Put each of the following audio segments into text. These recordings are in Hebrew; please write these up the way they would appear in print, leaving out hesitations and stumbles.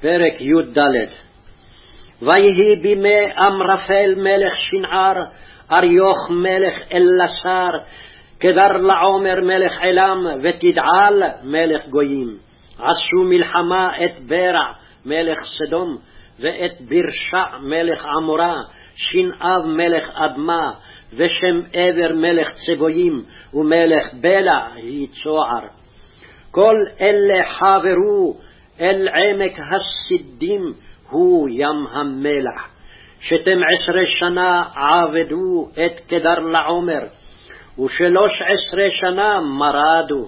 פרק י"ד. ויהי בימי אמרפל מלך שנער, אריוך מלך אלסר, כדר לעומר מלך עילם, ותדעל מלך גויים. עשו מלחמה את ברע מלך סדום, ואת ברשע מלך עמורה, שנאב מלך אדמה, ושם עבר מלך צבויים, ומלך בלע יצוער. כל אלה חברו אל עמק הסידים, הוא ים המלח. 12 שנה עבדו את כדר לעומר, ו13 שנה מרדו.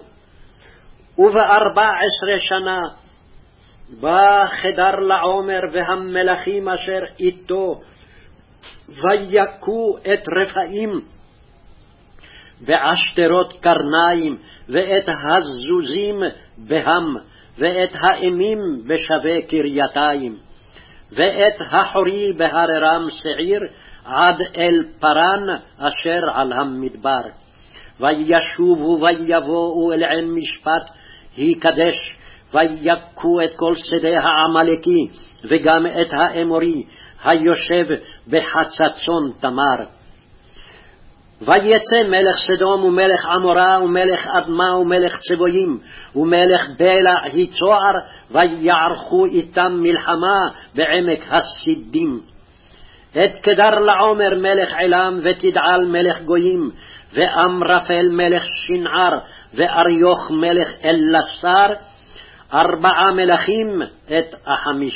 וב14 שנה בא כדר לעומר והמלכים אשר איתו, ויכו את רפאים בעשתרות קרניים, ואת הזוזים בהם, ואת האמים בשווה קרייתיים, ואת החורי בהררם שעיר, עד אל פרן אשר על המדבר. וישובו ויבואו אל עין משפט היקדש, ויכו את כל שדה העמלקי, וגם את האמורי היושב בחצצון תמר. ויצא מלך סדום ומלך עמורה ומלך אדמה ומלך צבויים ומלך בלע יצוער, ויערכו איתם מלחמה בעמק הסידים. את כדר לעומר מלך עילם, ותדעל מלך גויים, ואמרפל מלך שנער, ואריוך מלך אלסר, 4 מלכים את 5.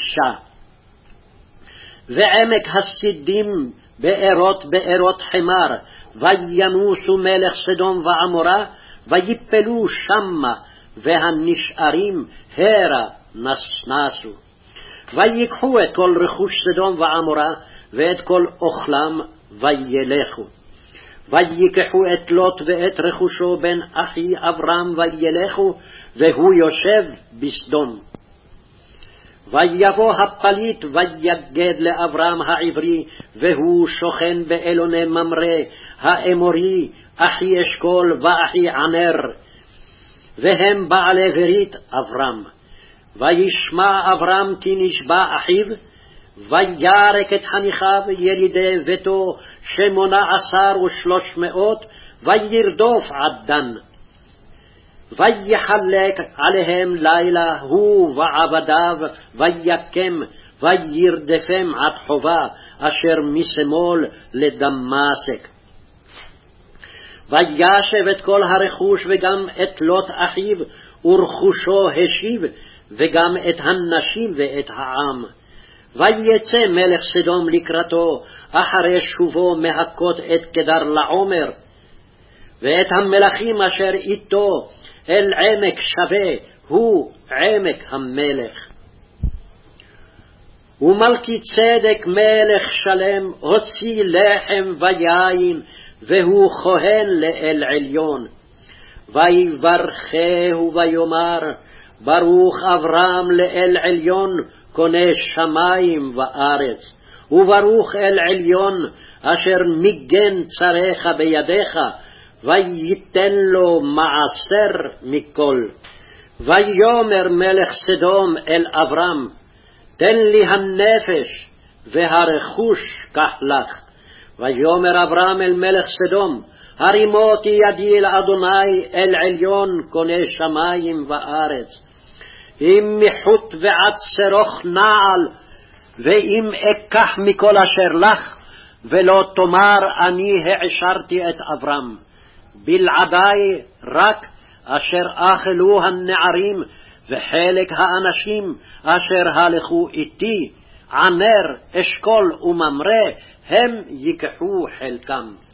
ועמק הסידים בארות חמר, וינוסו מלך סדום ועמורה, ויפלו שמה, והנשארים הרה נסנסו. ויקחו את כל רכוש סדום ועמורה, ואת כל אוכלם, וילכו. ויקחו את לוט ואת רכושו בן אחי אברהם, וילכו, והוא יושב בסדום. ויבוא הפליט ויגד לאברהם העברי, והוא שוכן באלוני ממרא, האמורי, אחי אשכול ואחי ענר, והם בעלי ברית אברהם. וישמע אברהם כי נשבע אחיו, וירק את חניכיו ילידי ביתו 18,300, וירדוף עד דן. ויחלק עליהם לילה הוא ועבדיו, ויקם וירדפם עד חובה אשר משמאל לדמשק. וישב את כל הרכוש, וגם את לוט אחיו ורכושו השיב, וגם את הנשים ואת העם. ויצא מלך סדום לקראתו אחרי שובו מהכות את כדר לעומר, ואת המלכים אשר איתו אל עמק שווה, הוא עמק המלך. ומלכי צדק מלך שלם הוציא לחם ויין, והוא כהן לאל עליון. ויברכהו ויאמר, ברוך אברהם לאל עליון, קונה שמים וארץ, וברוך אל עליון אשר מיגן צריך בידיך, וייתן לו מעשר מכל. ויאמר מלך סדום אל אברהם, תן לי הנפש והרכוש קח לך. ויאמר אברהם אל מלך סדום, הרימותי ידי לאדוני אל עליון, קונה שמים וארץ. אם מחוט ועד שרוך נעל, ואם אקח מכל אשר לך, ולא תאמר אני העשרתי את אברהם. בלעדי רק אשר אכלו הנערים, וחלק האנשים אשר הלכו איתי, ענר, אשכול וממרא, הם ייקחו חלקם.